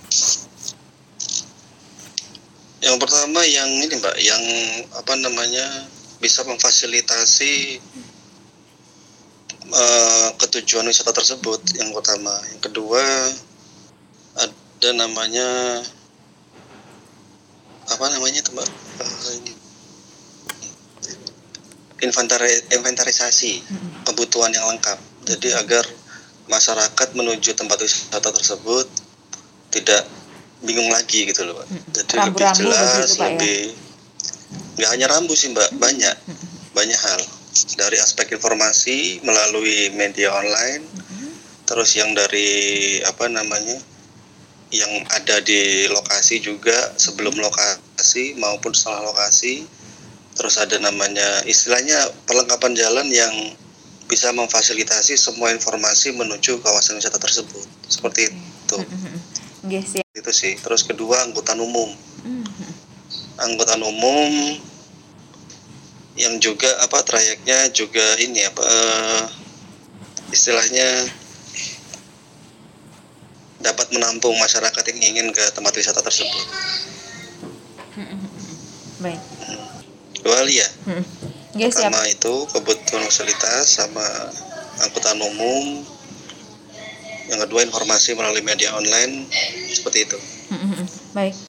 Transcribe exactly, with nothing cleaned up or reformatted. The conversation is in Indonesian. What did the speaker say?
Yang pertama yang ini Mbak, yang apa namanya, bisa memfasilitasi eee, ketujuan wisata tersebut, yang pertama. Yang kedua, ada namanya apa namanya itu Mbak, eee, ini inventari inventarisasi Mhm. kebutuhan yang lengkap. Jadi agar masyarakat menuju tempat wisata tersebut tidak bingung lagi gitu loh, Mbak. Mhm. Jadi lebih Rambu-rambu begitu, jelas, Pak, ya? lebih nggak hanya rambu sih, Mbak, Mhm banyak, mhm mhm. banyak hal. Dari aspek informasi melalui media online, Mhm. terus yang dari apa namanya, yang ada di lokasi juga, sebelum Mhm. lokasi maupun setelah lokasi. Terus ada namanya istilahnya perlengkapan jalan yang bisa memfasilitasi semua informasi menuju kawasan wisata tersebut, seperti Oke. itu. Mhm mhm. Nggih, siap. Itu sih. Terus kedua, angkutan umum. Mmm, mhm. Angkutan umum yang juga apa, trayeknya juga ini apa, eee, istilahnya dapat menampung masyarakat yang ingin ke tempat wisata tersebut. Mhm mhm mhm. Baik. Mhm. Dua hal ya? Mhm. Nggih, siap. Pertama itu kebutuhan fasilitas sama angkutan umum. Yang kedua informasi melalui media online, seperti itu. Mhm mhm. Baik.